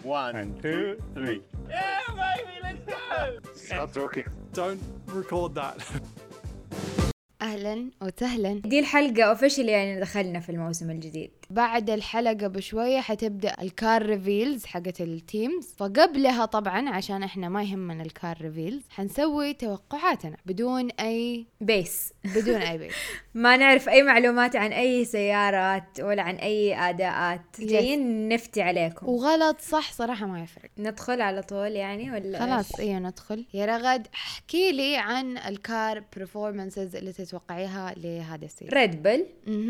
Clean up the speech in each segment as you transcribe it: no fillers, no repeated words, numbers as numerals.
1, 2, 3. Yeah, baby, let's go. Stop talking. Don't record that. أهلا وسهلا. دي الحلقة اوفيشلي يعني دخلنا في الموسم الجديد. بعد الحلقة بشوية حتبدأ الكار ريفيلز حقت التيمز، فقبلها طبعا عشان احنا ما يهمنا الكار ريفيلز حنسوي توقعاتنا بدون أي بيس ما نعرف أي معلومات عن أي سيارات ولا عن أي أداءات، جايين نفتي عليكم. وغلط صح صراحة ما يفرق. ندخل على طول يعني ولا خلاص ايه ندخل. يا رغد احكي لي عن الكار برفورمانسز اللي تتوقعيها لهذا السيزون. ريد بل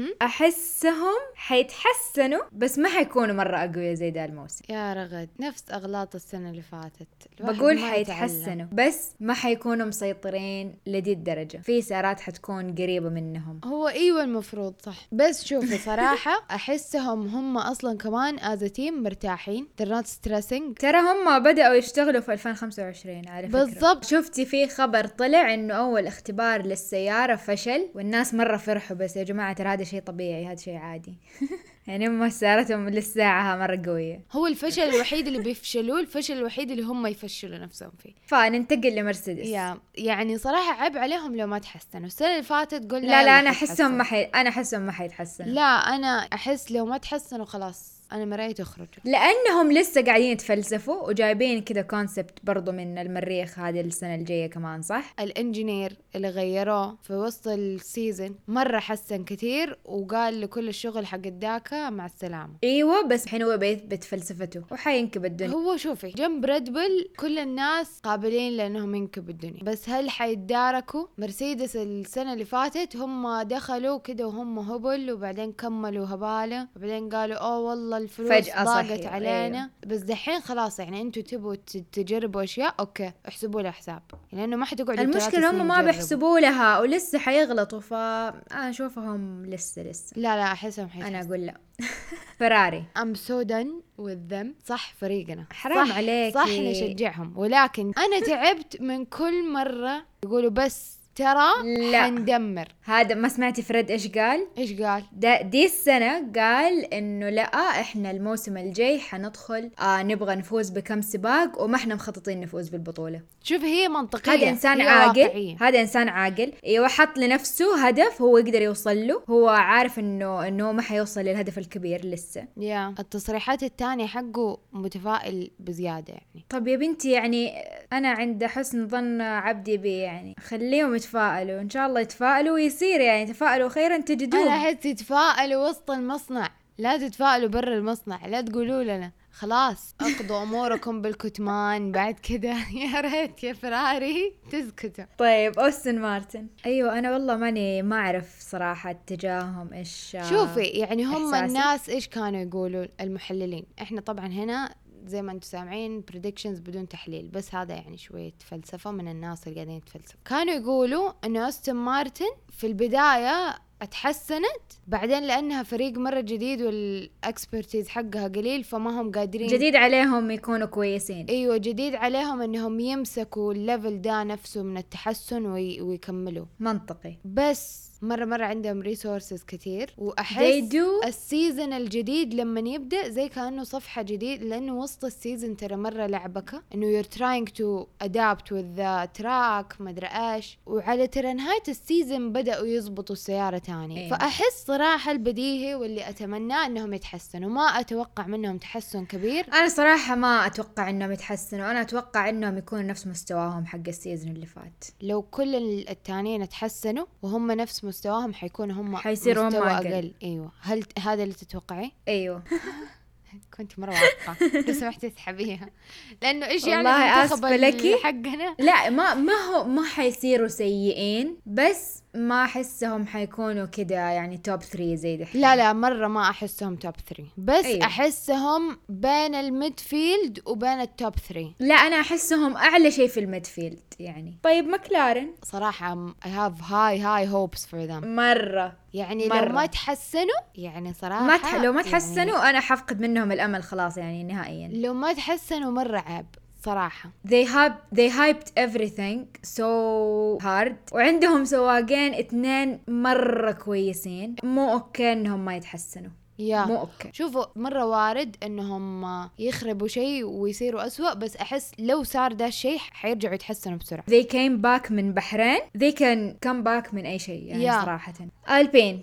أحسهم حيتحسنوا بس ما حيكونوا مرة أقوياء زي ده الموسم. يا رغد نفس أغلاط السنة اللي فاتت. بقول حيتحسنوا بس ما حيكونوا مسيطرين لدي الدرجة، في سيارات حتكون قريبة منهم. هو ايوه المفروض صح، بس شوفي صراحة احسهم هم اصلا كمان از تيم مرتاحين. they're not stressing. ترى هم بدأوا يشتغلوا في 2025 على فكرة. بالضبط. شفتي في خبر طلع انه اول اختبار للسيارة فشل والناس مرة فرحوا، بس يا جماعة ترى هذا شيء طبيعي، هذا شيء عادي. يعني هم سيارتهم للساعة مرة قوية. هو الفشل الوحيد اللي بيفشلوه، الفشل الوحيد اللي هم يفشلوا نفسهم فيه. فننتقل لمرسيدس. يعني صراحة عيب عليهم لو ما تحسنوا. السنة اللي فاتت قلنا لا أنا أحسهم ما حيتحسنوا. لا أنا أحس لو ما تحسنوا خلاص أنا مرأيت أخرج، لأنهم لسه قاعدين يتفلسفوا وجايبين كده كونسبت برضو من المريخ هذه السنة الجاية كمان صح؟ الانجينير اللي غيروه في وسط السيزن مرة حسن كتير وقال لكل الشغل حق الداكا مع السلامة. ايوه بس حين هو بيثبت فلسفته وحينكب الدنيا. هو شوفي جنب ريد بل كل الناس قابلين لأنهم ينكبوا الدنيا، بس هل حيتداركوا؟ مرسيدس السنة اللي فاتت هم دخلوا كده وهم هبل وبعدين كملوا هبالة وبعدين قالوا اوه والله الفلوس فجأة ضاقت علينا. أيوه. بس دحين خلاص يعني انتوا تبوا تجربوا اشياء اوكي احسبوا لها حساب، لانه يعني ما حتقعدوا. المشكلة هم ما بيحسبوا لها ولسه حيغلطوا، فأنا أشوفهم لسه لا احسهم أنا أقول لا. فراري I'm so done with them. صح فريقنا حرام عليك، صح نشجعهم، ولكن أنا تعبت من كل مرة يقولوا بس ترى حندمر. هذا ما سمعتي فريد ايش قال؟ دي السنة قال انه لا احنا الموسم الجاي حندخل نبغى نفوز بكم سباق وما احنا مخططين نفوز بالبطولة. شوف هي منطقية، هذا انسان عاقل، هذا انسان عاقل ايوه، حط لنفسه هدف هو يقدر يوصل له، هو عارف انه ما حيوصل للهدف الكبير لسه. التصريحات التانية حقه متفائل بزيادة يعني. طب يا بنتي يعني انا عند حسن ظن عبدي بي، يعني خليهم يتفائلوا ان شاء الله يتفائلوا ويصير، يعني تفائلوا خيرا تجدوه. انا احس تتفائلوا وسط المصنع، لا تتفائلوا برا المصنع، لا تقولوا لنا خلاص اقضوا اموركم بالكتمان بعد كده. يا ريت يا فراري تسكتوا. طيب أوستن مارتن، ايوه انا والله ما اعرف صراحه اتجاههم ايش. شوفي يعني هم إحساسي. الناس ايش كانوا يقولوا المحللين، احنا طبعا هنا زي ما انتم سامعين predictions بدون تحليل، بس هذا يعني شوية فلسفة من الناس اللي قاعدين يتفلسفوا. كانوا يقولوا انه أستون مارتن في البداية اتحسنت، بعدين لأنها فريق مرة جديد والأكسبرتيز حقها قليل فما هم قادرين، جديد عليهم يكونوا كويسين. ايوه جديد عليهم انهم يمسكوا الليفل ده نفسه من التحسن ويكملوا. منطقي. بس مرة عندهم ريسورسز كتير، وأحس السيزن الجديد لما يبدأ زي كأنه صفحة جديد، لأنه وسط السيزن ترى مرة لعبكة إنه you're trying to adapt with the track مدري إيش، وعلى ترى نهاية السيزن بدأوا يزبطوا السيارة تاني. فأحس صراحة البديهي واللي أتمناه إنهم يتحسنوا، ما أتوقع منهم تحسن كبير. أنا صراحة ما أتوقع إنهم يتحسنوا، أنا أتوقع إنهم يكونوا نفس مستواهم حق السيزن اللي فات. لو كل التانيين تحسنوا وهم نفس مستواهم حيكونوا هم حيصيروا مستوى هم أقل. أيوة هل هذا اللي تتوقعي؟ أيوه. كنت مرة واثقة لو سمحتي تسحبيها، لأنه إيش يعني والله المنتخب لكي حقنا؟ لا ما حيصيروا سيئين، بس ما أحسهم حيكونوا كده يعني توب 3 زي دحين. لا مرة ما أحسهم توب 3، بس أيوه. أحسهم بين الميدفيلد وبين التوب 3. لا أنا أحسهم أعلى شيء في الميدفيلد يعني. طيب مكلارن صراحة I have high hopes for them مرة، يعني مرة. لو ما تحسنوا يعني صراحة لو ما تحسنوا يعني أنا حفقد منهم الأمل خلاص يعني نهائيا. لو ما تحسنوا مرة عيب صراحة. they hyped everything so hard، وعندهم سواقين 2 مرة كويسين، مو أوكي إنهم ما يتحسنوا. مو أوكي. شوفوا مرة وارد انهم يخربوا شيء ويصيروا أسوأ، بس احس لو صار ده الشيء حيرجعوا يتحسنوا بسرعة. they came back من بحرين، they can come back من أي شيء يعني صراحة. ألبين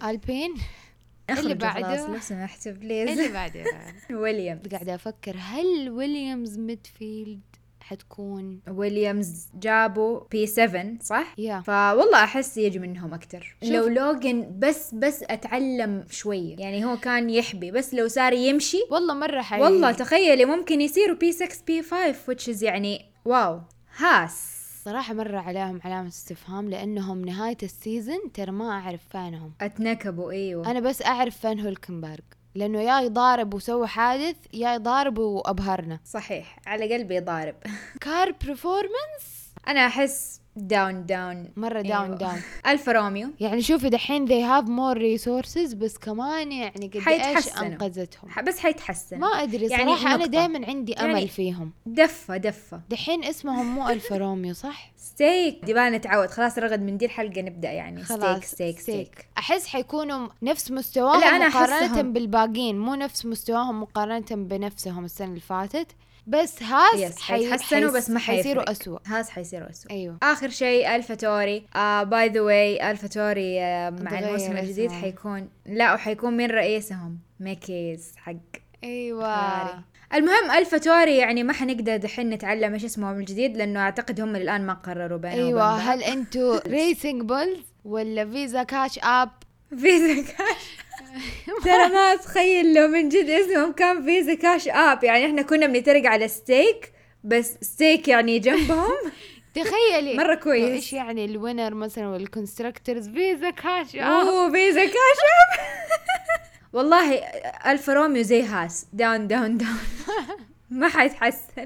اللي بعده لو سمحت بليز. اللي بعده ويليامز. قاعدة أفكر هل ويليامز ميدفيلد حتكون؟ ويليامز جابوا P7 صح؟ يا فوالله أحس يجي منهم أكتر. لو لوغن بس أتعلم شوية، يعني هو كان يحبي، بس لو صار يمشي والله مرة والله تخيلي ممكن يصيروا P6 P5 which is يعني واو. هاس صراحة مرة عليهم علامة استفهام، لأنهم نهاية السيزن ترى ما أعرف فينهم. أتنكبوا. أيوة أنا بس أعرف فين هولكنبرغ، لأنه يا يضارب وسوى حادث يا يضارب وأبهرنا. صحيح، على قلبي يضارب. كار برفورمانس أنا أحس داون مرة داون. ألفا روميو يعني شوفي دحين they have more resources، بس كمان يعني قد إيش أنقذتهم. بس حيتحسن ما أدري يعني صراحة أنا دايما عندي أمل يعني فيهم. دفة دحين اسمهم مو ألفا روميو صح؟ ستيك دي بقى نتعود خلاص، رغد من دي الحلقة نبدأ يعني ستيك. أحس حيكونوا نفس مستواهم مقارنة بالباقين، مو نفس مستواهم مقارنة بنفسهم السنة اللي فاتت. بس هاس حيتحسنوا بس ما حيصيروا أسوأ. هاس حيصيروا أسوأ. أيوه. آخر شيء ألفا توري. باي ذا واي ألفا توري مع الموسم الجديد حيكون وحيكون من رئيسهم ميكيز حق. أيوه. المهم ألفا توري يعني ما حنقدر دحين نتعلم إيش اسمهم الجديد، لأنه أعتقد هم الآن ما قرروا بينهم. أيوه. هل أنتوا ريسينج بولز ولا فيزا كاش اب؟ فيزا كاش. ترى ما أتخيل لو من جد اسمهم كان فيزا كاش اب، يعني إحنا كنا بنترق على ستيك، بس ستيك يعني جنبهم. تخيلي مرة كويس. إيش يعني الوينر مثلا والكونستراكتورز فيزا كاش اب. فيزا كاش اب. والله ألفا روميو زي هاس داون ما حيتحسن.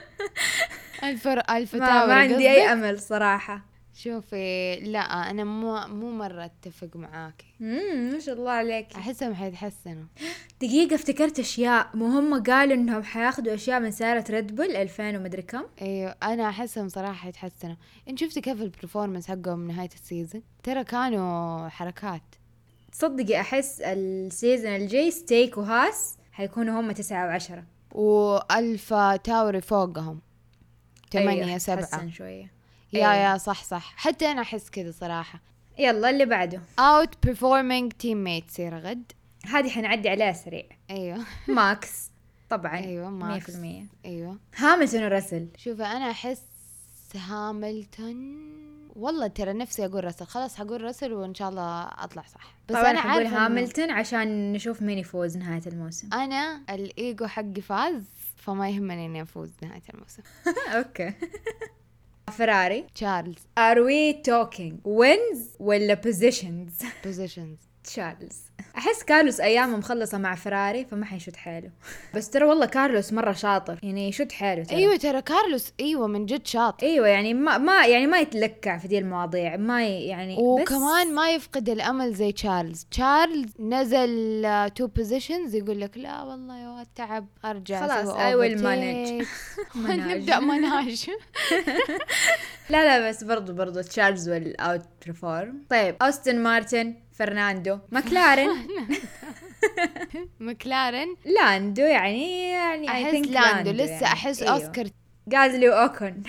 ألفا ما عندي أي أمل صراحة. شوفي لا أنا مو مرة أتفق معاكي. ما شاء الله عليك. أحسهم حيتحسنوا. دقيقة افتكرت أشياء، مو هم قالوا إنهم حياخدوا أشياء من سيارة ريد بول 2000 ومدري كم. أيوة أنا أحسهم صراحة حيتحسنوا. إنت شفتي كيف البرفورمانس حقهم من نهاية السيزن؟ ترى كانوا حركات. تصدقي أحس السيزن الجاي ستيك وهاس حيكونوا هم 9 و10 وألفا تاوري فوقهم 8 7. حسن شوية. يا صح حتى أنا أحس كذا صراحة. يلا اللي بعده out performing teammates يا رغد. هذه حنعدي عليها سريع. أيوة. ماكس طبعا. أيوة ماكس 100%. أيوة. هاملتون ورسل. شوفي أنا أحس هاملتون والله ترى نفسي أقول رسل، خلاص حقول رسل وإن شاء الله أطلع صح. بس أنا حقول هاملتون عشان نشوف مين يفوز نهاية الموسم. أنا الإيجو حقي فاز، فما يهمني إني أفوز نهاية الموسم. أوكي. فراري تشارلز. Are we talking wins ولا positions؟ تشارلز. أحس كارلوس أيامه مخلصة مع فراري فما حيشد حاله. بس ترى والله كارلوس مرة شاطر، يعني يشد حاله ترى. أيوة ترى كارلوس أيوة من جد شاطر. أيوة يعني ما يتلكع في دي المواضيع، يعني وكمان ما يفقد الأمل زي تشارلز نزل 2 positions يقول لك لا والله يا واد تعب أرجع خلاص I will manage. نبدأ مناج. لا بس برضو تشارلز والأوت برفورم. طيب أوستن مارتن فرناندو مكلارن لاندو يعني أحس لاندو لسه يعني. أحس أيوه. أوسكار غازلي وأوكون.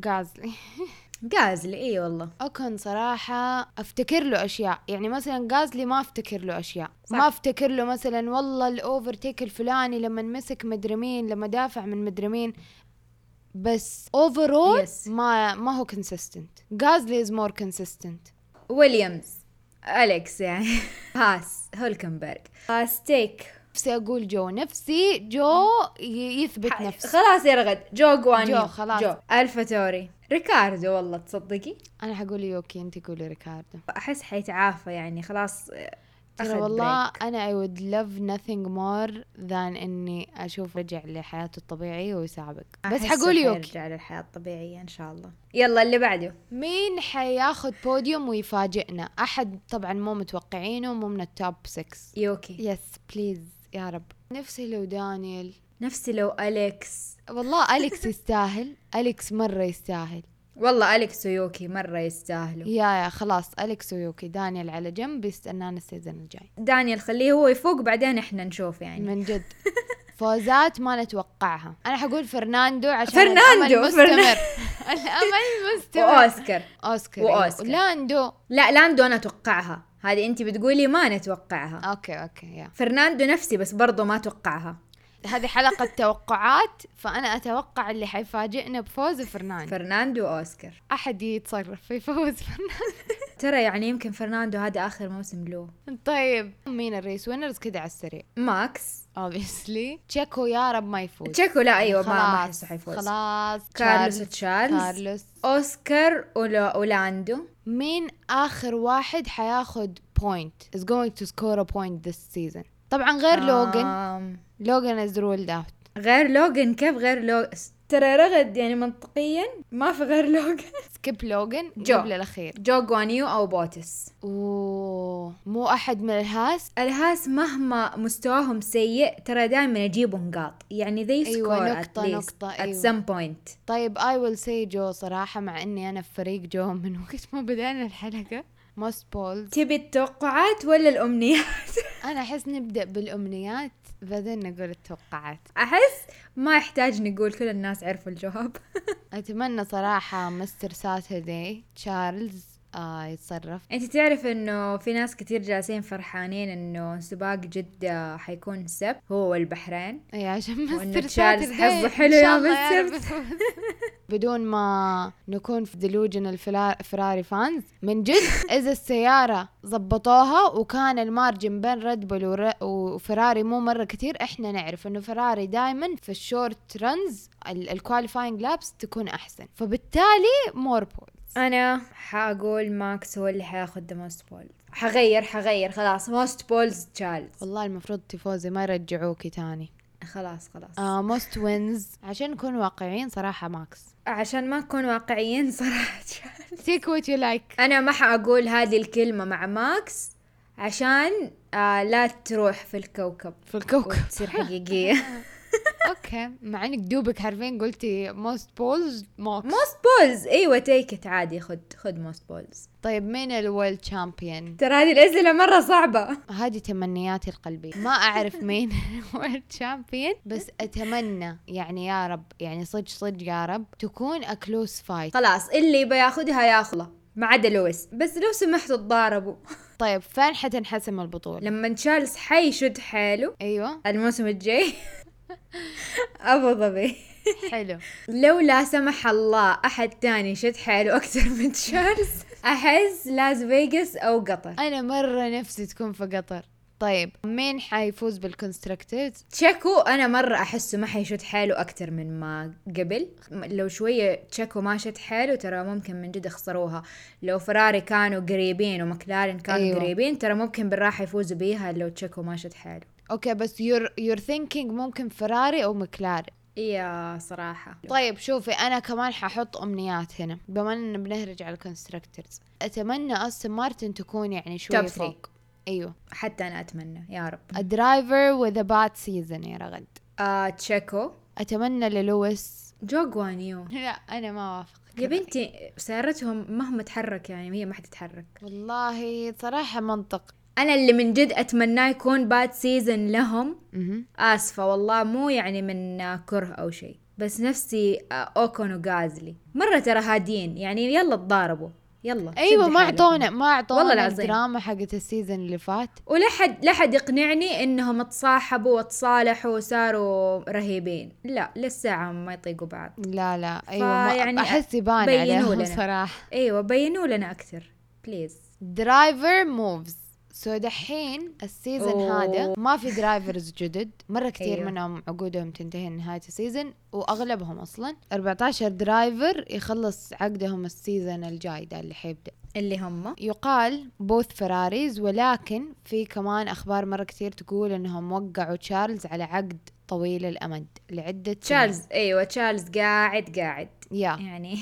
غازلي اي والله أوكون صراحة أفتكر له أشياء، يعني مثلا غازلي ما أفتكر له أشياء صح. ما أفتكر له مثلا والله الأوفرتيك الفلاني لما مسك مدري مين لما دافع من مدري مين، بس overall ما هو consistent. غازلي is more consistent. ويليامز أليكس يعني هاس هولكنبرغ ستيك. نفسي أقول نفسي جو يثبت نفسه. خلاص يا رغد جو قوانين خلاص. جو ألفا توري ريكاردو. والله تصدقي أنا حقول يوكي أنت قولي ريكاردو. أحس حيتعافى يعني خلاص. ترى والله break. أنا I would love nothing more than إني أشوف رجع لحياته الطبيعية ويسابق. بس حقول يوكي يرجع للحياة الطبيعية إن شاء الله. يلا اللي بعده مين حياخد بوديوم ويفاجئنا؟ أحد طبعا مو متوقعينه، مو من التوب 6. يوكي يس بليز يا رب. نفسي لو دانيال، نفسي لو أليكس. والله أليكس يستاهل. أليكس مرة يستاهل. والله أليكس ويوكي مرة يستاهلوا. يا خلاص أليكس ويوكي، دانيال على جنب بيستنانا السيزون الجاي. دانيال خليه هو يفوق بعدين احنا نشوف يعني. من جد. فوزات ما نتوقعها. أنا حقول فرناندو عشان فرناندو الأمل مستمر. الأمل مستمر. وأوسكار. لاندو أنا أتوقعها، هذه أنت بتقولي ما نتوقعها. أوكي يا فرناندو نفسي بس برضو ما أتوقعها. هذه حلقة توقعات، فأنا أتوقع اللي حيفاجئنا بفوز فرناندو وأوسكار. أحد يتصرف في فوز فرناندو. ترى يعني يمكن فرناندو هذا آخر موسم له. طيب مين الريس وينرز كده على السريع؟ ماكس obviously. تشيكو يا رب ما يفوز. تشيكو لا أيوة ما أحسه حيفوز. خلاص. كارلوس أوسكار ولاندو. مين آخر واحد حياخد point is going to score a point this season؟ طبعا غير لوغان is ruled out. غير لوغان؟ كيف غير لوغان؟ ترى رغد يعني منطقيا ما في غير لوغان. سكيب لوغان قبل الأخير. جو غوانيو أو بوتس. مو أحد من الهاس مهما مستواهم سيء ترى دائما يجيبوا نقاط يعني they score at some point. طيب I will say جو صراحة، مع إني أنا في فريق جو من وقت ما بدأنا الحلقة. most balls. تبي التوقعات ولا الأمنيات؟ أنا أحس نبدأ بالأمنيات بعدين نقول التوقعات. أحس ما يحتاج نقول، كل الناس عرفوا الجواب. أتمنى صراحة مستر ساتردي تشارلز يتصرف. انت تعرف انه في ناس كتير جالسين فرحانين انه سباق جدة حيكون السبت هو والبحرين. اي عشان مستر تشارلز حظه حلو يوم السبت. بدون ما نكون في ديلوجن الفراري فانز، من جد اذا السيارة زبطوها وكان المارجن بين ريد بول وفراري مو مرة كتير، احنا نعرف انه فراري دايما في الشورت رنز الكواليفاينج لابس تكون احسن، فبالتالي مور بول. أنا حأقول ماكس هو اللي حياخد the most balls. حغير خلاص most balls تشارلز. والله المفروض تفوزي ما يرجعوكي تاني. خلاص most wins. عشان نكون واقعيين صراحة ماكس. عشان ما نكون واقعيين صراحة take what you like. أنا ما حأقول هذه الكلمة مع ماكس عشان لا تروح في الكوكب وتصير حقيقية. اوكي، مع انك دوبك حرفين قلتي most balls. ايوه تيكت عادي، خد most balls. طيب مين الورلد تشامبيون؟ ترى هذه الاسئله مره صعبه. هذه تمنياتي القلبيه، ما اعرف مين الورلد تشامبيون، بس اتمنى يعني يا رب، يعني صدق يا رب تكون a close fight. خلاص اللي بياخدها ياخذها ما عدا لويس، بس لو سمحتوا تضاربوا. طيب فين حتنحسم البطوله؟ لما تشارلز حيشد حاله. ايوه الموسم الجاي أبو ظبي. حلو. لو لا سمح الله أحد تاني شد حاله أكثر من تشارلز أحس لاس فيغاس أو قطر. أنا مرة نفسي تكون في قطر. طيب مين حيفوز بالكونستركتورز؟ تشيكو أنا مرة أحسه ما حيشد حاله أكتر من ما قبل. لو شوية تشيكو ما شد حاله ترى ممكن من جد يخسروها. لو فراري كانوا قريبين ومكلارين كانوا قريبين ترى ممكن بالراحة يفوزوا بيها لو تشيكو ما شد حاله. اوكي بس you're thinking ممكن فراري او مكلارين. يا صراحة. طيب شوفي أنا كمان ححط أمنيات هنا بما أننا بنهرج على الكونستركتورز. أتمنى أستون مارتن تكون يعني شوي فوق. أيوة حتى أنا أتمنى يا رب. A driver with a bad season يا رغد. تشيكو. أتمنى للويس. جو غوانيو. لا أنا ما وافق يا بنتي سيارتهم مهما تحرك يعني هي ما حتتحرك. والله صراحة منطق. أنا اللي من جد أتمناه يكون باد سيزن لهم. آسفة والله مو يعني من كره أو شيء، بس نفسي أوكون وغازلي مرة ترى هادين يعني يلا تضاربوا يلا. أيوة ما أعطونا الدراما حقت السيزن اللي فات، لا حد يقنعني إنهم تصاحبوا وتصالحوا وصاروا رهيبين. لا للساعة ما يطيقوا بعض. لا أيوة يعني أحس يبان عليهم صراحة. أيوة بينوا لنا أكثر بليز. درايفر موفز. دحين السيزن هذا ما في درايفرز جدد مرة كتير. أيوة. منهم عقودهم تنتهي نهاية السيزن وأغلبهم أصلا 14 درايفر يخلص عقدهم السيزن الجاي ده اللي حيبدأ، اللي هم يقال بوث فراريز، ولكن في كمان أخبار مرة كتير تقول أنهم وقعوا تشارلز على عقد طويل الأمد لعدة تشارلز أيوة تشارلز قاعد يعني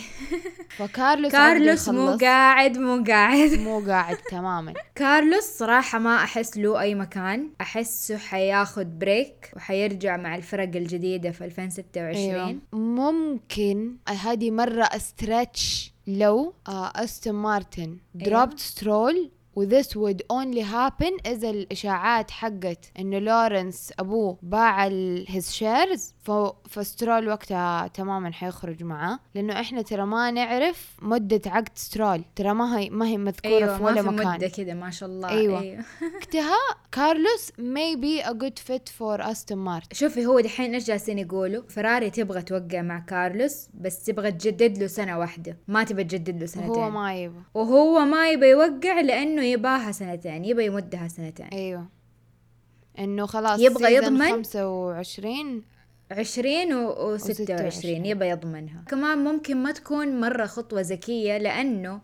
كارلوس مو قاعد مو قاعد تماما. كارلوس صراحة ما أحس له أي مكان، أحسه حياخد بريك وحيرجع مع الفرق الجديدة في 2026. أيوة. ممكن هذه مرة استرتش لو أستون مارتن دروبت سترول و this would only happen إذا الإشاعات حقت إنه لورنس أبوه باع his shares فسترول وقتها تماما حيخرج معاه، لأنه إحنا ترى ما نعرف مدة عقد سترول، ترى ما هي مذكورة أيوة في ولا ما في مكان. مدة كده ما شاء الله. أيوة. وقتها كارلوس maybe a good fit for أستون مارتن. شوفي هو دحين إيش جالسين يقولوا، فراري تبغى توقع مع كارلوس بس تبغى تجدد له سنة واحدة، ما تبغى تجدد له سنتين. وهو ما يبغى يوقع لأنه يباها سنتين، يبغى يمدها سنتين. أيوة إنه خلاص يبغى يضمن 25 20 و26 يبى يضمنها. كمان ممكن ما تكون مرة خطوة ذكية لأنه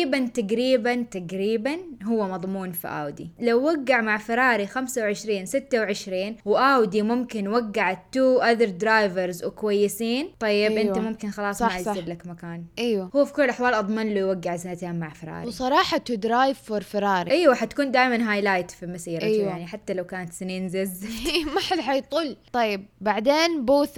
تقريبا هو مضمون في أودي. لو وقع مع فراري 25-26 وأودي ممكن وقعت 2 other drivers وكويسين، طيب أيوة. أنت ممكن خلاص ما يصير لك مكان. أيوة. هو في كل الأحوال أضمن له يوقع سنتين مع فراري. وصراحة to drive for فراري أيوة حتكون دائما هايلايت في مسيرته. أيوة. يعني حتى لو كانت سنين زز ما حد حيطل. طيب بعدين بوث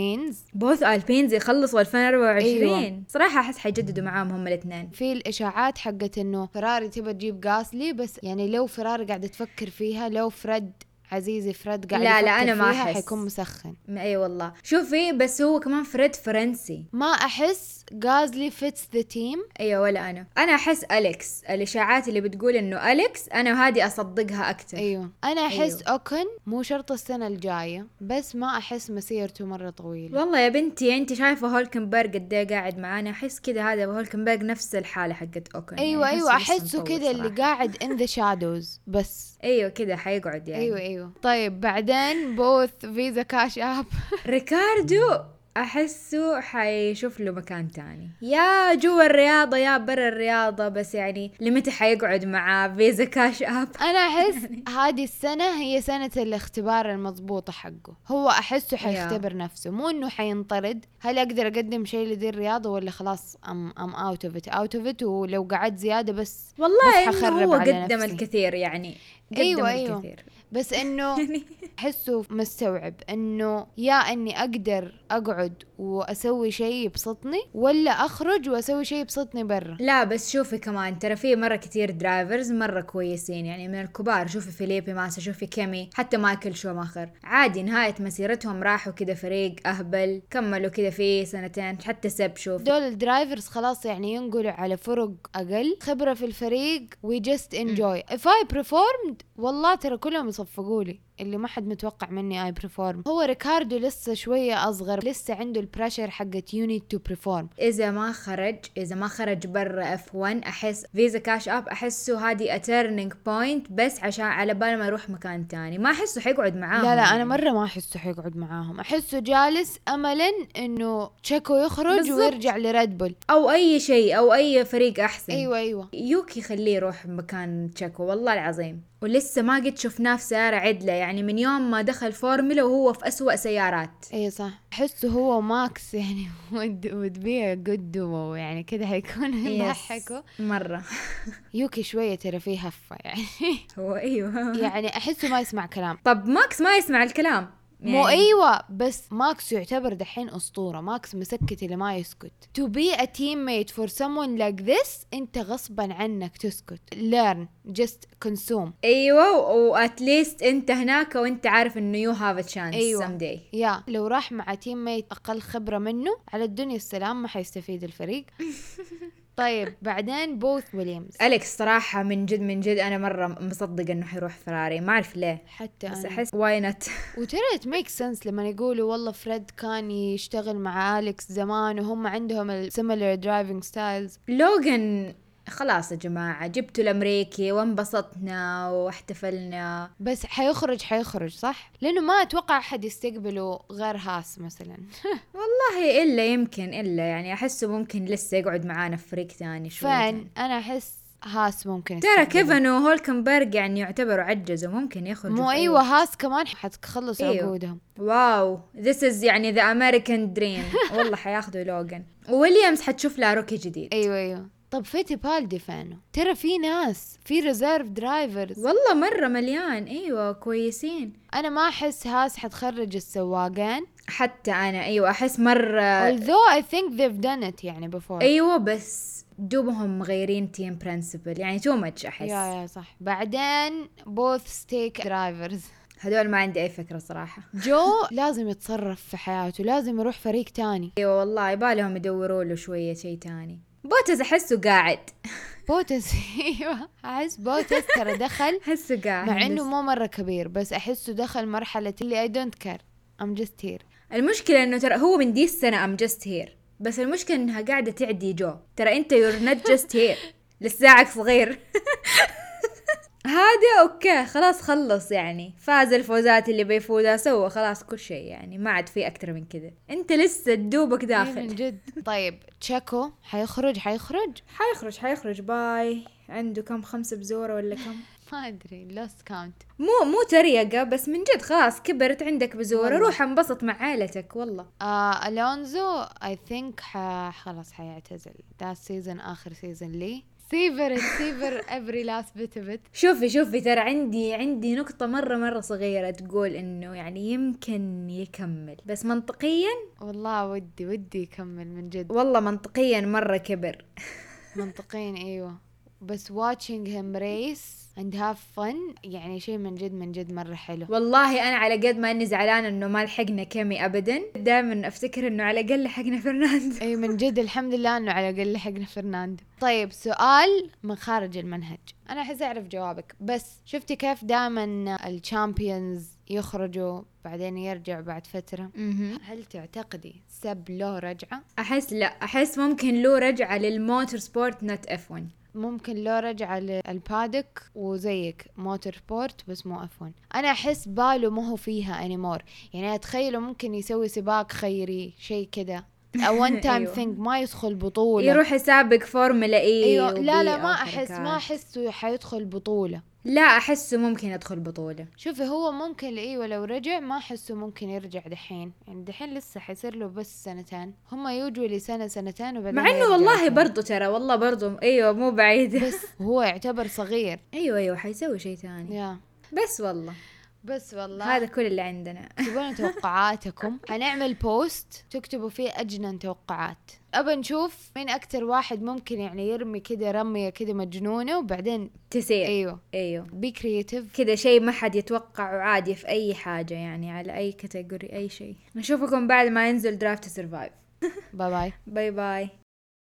ألبينز يخلصوا 2024. أيوة. صراحة أحس حيجددوا معاهم هم الاثنين. في الإشاعات حقت إنه فراري تبى تجيب غاسلي، بس يعني لو فراري قاعدة تفكر فيها، لو فريد عزيزي فريد قاعد يفكر أنا ما فيها أحس. حيكون مسخن. أي والله شوفي بس هو كمان فريد فرنسي، ما أحس غازلي fits the team. أيوة ولا أنا أحس أليكس. الإشاعات اللي بتقول إنه أليكس أنا هذه أصدقها أكتر. أيوة أنا أحس أيوة. أوكن مو شرط السنة الجاية، بس ما أحس مسيرته مرة طويلة. والله يا بنتي أنت شايفة هولكنبرغ قد إيه قاعد معانا، أحس كده هذا هولكنبرغ نفس الحالة حقت أوكن. أيوة يعني أيوة أحسه كده اللي قاعد in the shadows بس. أيوة كده حيقعد يعني. أيوة. طيب بعدين بوث فيزا كاش اب ريكاردو أحسه حيشوف له مكان تاني، يا جوا الرياضة يا برا الرياضة، بس يعني لمتى حيقعد مع فيزا كاش اب؟ أنا أحس هذه السنة هي سنة الاختبار المضبوطة حقه. هو أحسه حيختبر نفسه، مو إنه حينطرد هل أقدر أقدم شيء لذي الرياضة ولا خلاص I'm out of it ولو قعدت زيادة بس والله بس إنه هو قدم الكثير يعني أيوة. الكثير. بس إنه أحسه مستوعب إنه يا إني أقدر أقعد وأسوي شيء يبسطني ولا أخرج وأسوي شيء يبسطني برا. لا بس شوفي كمان ترى في مرة كتير درايفرز مرة كويسين يعني من الكبار، شوفي فيليبي ماسا، شوفي كيمي، حتى مايكل شوماخر عادي نهاية مسيرتهم راحوا كده فريق أهبل كملوا كده في سنتين. حتى سب شوف دول الدرايفرز خلاص يعني ينقلوا على فرق أقل خبرة في الفريق we just enjoy if I performed. والله ترى كلهم يصفقوا لي اللي ما حد متوقع مني اي بريفورم. هو ريكاردو لسه شوية اصغر، لسه عنده البريشر حقت يو نيد تو بريفورم. اذا ما خرج برا F1 احس فيزا كاش اب احسه هذه اترنينج بوينت، بس عشان على بال ما يروح مكان تاني ما احسه حيقعد معاهم. لا انا مرة ما احسه حيقعد معاهم، احسه جالس املا انه تشيكو يخرج بالزبط. ويرجع لريد بول او اي شيء او اي فريق احسن. ايوه يوكي خليه يروح مكان تشيكو والله العظيم، ولسه ما قد شفناه في سيارة عدلة يعني من يوم ما دخل فورمولا وهو في أسوأ سيارات. ايه صح، حسه هو ماكس يعني would be a good duo يعني كده حيكون يضحكوا مرة. يوكي شوية ترى فيه هفة يعني هو أيوه يعني أحسه ما يسمع كلام. طب ماكس ما يسمع الكلام يعني. مو أيوة بس ماكس يعتبر دحين أسطورة، ماكس مسكت اللي ما يسكت. to be a teammate for someone like this أنت غصبا عنك تسكت. learn just consume. أيوة وات ليست أنت هناك وأنت عارف إنه you have a chance أيوة. someday. يا لو راح مع teammate أقل خبرة منه على الدنيا السلام ما حيستفيد الفريق. طيب بعدين بوث ويليامز. أليكس صراحة من جد أنا مرة مصدق إنه حيروح فراري، ما أعرف ليه حتى بس أنا. أحس واي نوت. وترى it makes sense لما يقولوا والله فريد كان يشتغل مع أليكس زمان وهم عندهم similar driving styles. لوغان خلاص يا جماعة جبتوا الأمريكي وانبسطنا واحتفلنا، بس حيخرج صح؟ لأنه ما أتوقع أحد يستقبله غير هاس مثلا. والله إلا يمكن يعني أحسه ممكن لسه يقعد معانا في فريق ثاني شوي. فان أنا أحس هاس ممكن ترى كيفن وهولكنبرغ يعني يعتبروا عجزوا، ممكن يخرجوا. مو أيوة هاس كمان حتخلص عقودهم. واو this is يعني the American dream. والله حياخدوا لوغان. وويليامز حتشوف لها روكي جديد. أيوة. طب فيتيبالدي فانو، ترى في ناس في ريزيرف درايفرز والله مرة مليان. أيوة كويسين. أنا ما أحس هاس حتخرج السواقين. حتى أنا أيوة أحس مرة although I think they've done it يعني before. أيوة بس دوبهم مغيرين تيم برنسبل يعني too much أحس. يا صح. بعدين both stake drivers هدول ما عندي أي فكرة صراحة. جو لازم يتصرف في حياته، لازم يروح فريق تاني. أيوة والله يبالهم يدوروا له شوية شيء تاني. بوتس أحسه قاعد. بوتس ايوه احس بوتس ترى دخل أحسه قاعد مع انه مو مرة كبير، بس احسه دخل مرحلة اللي I don't care I'm just here. المشكلة انه ترى هو من دي السنة I'm just here، بس المشكلة انها قاعدة تعدي جو. ترى انت you're not just here لساعك صغير. هذا اوكي خلاص خلص يعني، فاز الفوزات اللي بيفوزها، سوى خلاص كل شيء يعني، ما عاد في اكتر من كذا. انت لسه دوبك داخل. من جد. طيب تشاكو حيخرج باي. عنده كم 5 بزورة ولا كم؟ ما ادري lost count. مو تريقة، بس من جد خلاص كبرت عندك بزورة، روح انبسط مع عائلتك والله. ألونزو I think خلاص حيعتزل. ده سيزن آخر سيزن لي. سيفر every last bit of it. شوفي ترى عندي نقطة مرة صغيرة تقول انه يعني يمكن يكمل، بس منطقيا والله ودي يكمل من جد. والله منطقيا مرة كبر. منطقيا ايوه، بس watching him race and have fun يعني شيء من جد مرة حلو. والله أنا على قد ما أني زعلانة أنه ما لحقنا كيمي أبدا، دائما أفتكر أنه على الأقل لحقنا فرناندو. أي من جد الحمد لله أنه على الأقل لحقنا فرناندو. طيب سؤال من خارج المنهج، أنا أحس أعرف جوابك، بس شفتي كيف دائما الشامبيونز يخرجوا بعدين يرجع بعد فترة؟ هل تعتقدي سب له رجعة؟ أحس لا، أحس ممكن له رجعة للموتور سبورت نت F1. ممكن لو رجع للبادك وزيك موتور سبورت بس مو F1. أنا أحس باله ما هو فيها anymore يعني. أتخيله ممكن يسوي سباق خيري شيء كده a one time thing، ما يدخل بطولة، يروح يسابق فورمولا اي. أيوة. لا ما أحسه حيدخل بطولة. لا أحسه ممكن يدخل بطولة. شوفي هو ممكن أيوة لو رجع، ما أحسه ممكن يرجع دحين يعني. دحين لسه حيصير له بس 2 سنين، هما يوجوا لسنة 2 وبعدين مع إنه والله برضو ترى والله برضو أيوة مو بعيد. بس هو يعتبر صغير. أيوة حيسوي شيء ثاني. بس والله هذا كل اللي عندنا. تبون توقعاتكم؟ هنعمل بوست تكتبوا فيه أجنن توقعات. أبى نشوف مين أكتر واحد ممكن يعني يرمي كده رمية كده مجنونة وبعدين تسير. أيوه بي كرياتيف كده، شيء ما حد يتوقعه عادي في أي حاجة يعني، على أي كاتيجوري أي شيء. نشوفكم بعد ما ينزل درافت سيرفايف. باي باي. باي باي.